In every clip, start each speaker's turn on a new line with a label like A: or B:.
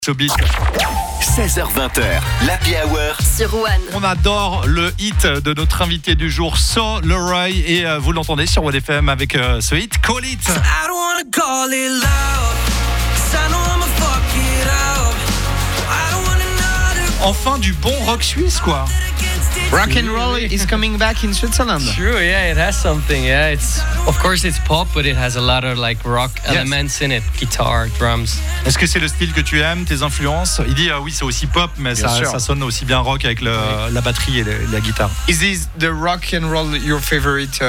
A: Au beat.
B: 16h20, l'Happy Hour
C: sur One.
A: On adore le hit de notre invité du jour, So Leroy, et vous l'entendez sur One FM avec ce hit, Call It.
D: I don't wanna call it love, 'cause I know I'ma fuck it up. I don't want another.
A: Enfin du bon rock suisse, quoi.
E: Rock and roll is coming back in Switzerland.
F: True, yeah, it has something. Yeah, of course it's pop, but it has a lot of like rock elements in it, guitar, drums.
A: Est-ce que c'est le style que tu aimes, tes influences? Il dit oui, c'est aussi pop, mais ça sonne aussi bien rock avec la batterie et la guitare.
E: Is this the rock and roll your favorite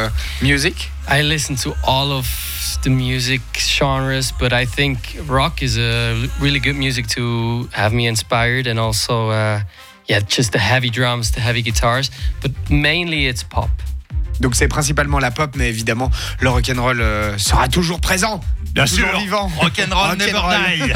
E: music?
F: I listen to all of the music genres, but I think rock is a really good music to have me inspired, and also just the heavy drums, the heavy guitars, but mainly it's pop.
E: Donc c'est principalement la pop, mais évidemment le rock'n'roll sera toujours présent.
A: Bien
E: toujours
A: sûr,
E: vivant.
A: Rock'n'roll never die.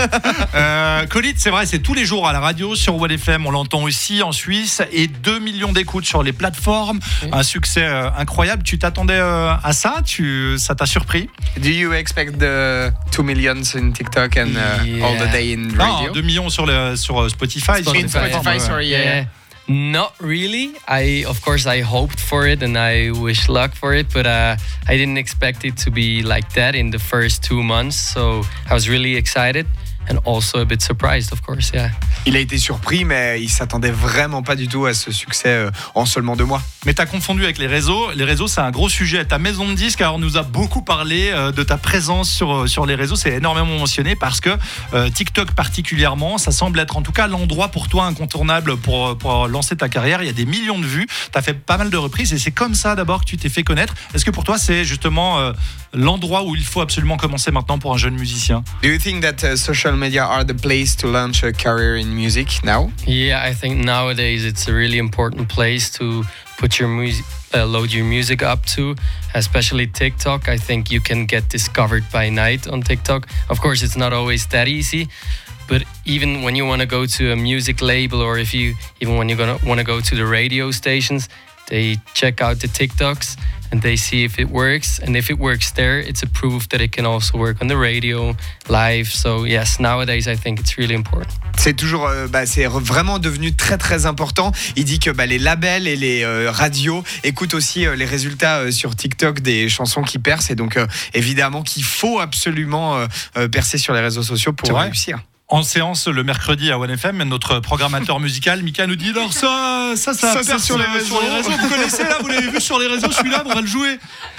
A: Call It, c'est vrai, c'est tous les jours à la radio sur One FM, on l'entend aussi en Suisse, et 2 millions d'écoutes sur les plateformes, un succès incroyable. Tu t'attendais à ça? Ça t'a surpris?
E: Do you expect the 2 millions in TikTok and all the day in radio?
A: Non, 2 millions sur Spotify.
E: In Spotify, sorry, yeah.
F: Not really. Of course, I hoped for it and I wish luck for it, but I didn't expect it to be like that in the first 2 months. So I was really excited and also a bit surprised, of course, yeah.
E: Il a été surpris, mais il s'attendait vraiment pas du tout à ce succès en seulement 2 mois.
A: Mais t'as confondu avec les réseaux. Les réseaux, c'est un gros sujet. Ta maison de disques, alors, nous a beaucoup parlé de ta présence sur les réseaux. C'est énormément mentionné parce que TikTok particulièrement, ça semble être en tout cas l'endroit pour toi incontournable pour lancer ta carrière. Il y a des millions de vues. T'as fait pas mal de reprises et c'est comme ça d'abord que tu t'es fait connaître. Est-ce que pour toi, c'est justement l'endroit où il faut absolument commencer maintenant pour un jeune musicien?
E: Do you think that social media are the place to launch a career in music now?
F: Yeah, I think nowadays it's a really important place to put your music, load your music up to, especially TikTok. I think you can get discovered by night on TikTok. Of course, it's not always that easy, but even when you want to go to a music label, or when you're want to go to the radio stations, they check out the TikToks and they see if it works. And if it works there, it's a proof that it can also work on the radio, live. So yes, nowadays I think it's really important.
E: C'est toujours, c'est vraiment devenu très très important. Il dit que les labels et les radios écoutent aussi les résultats sur TikTok des chansons qui percent. Et donc évidemment qu'il faut absolument percer sur les réseaux sociaux pour réussir.
A: En séance le mercredi à One FM, notre programmateur musical, Mika, nous dit alors ça perce sur les réseaux. Vous connaissez là, vous l'avez vu sur les réseaux, celui-là, on va le jouer.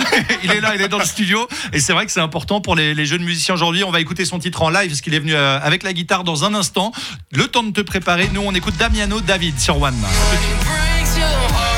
A: Il est là, il est dans le studio. Et c'est vrai que c'est important pour les jeunes musiciens aujourd'hui. On va écouter son titre en live parce qu'il est venu avec la guitare dans un instant. Le temps de te préparer. Nous, on écoute Damiano David sur One.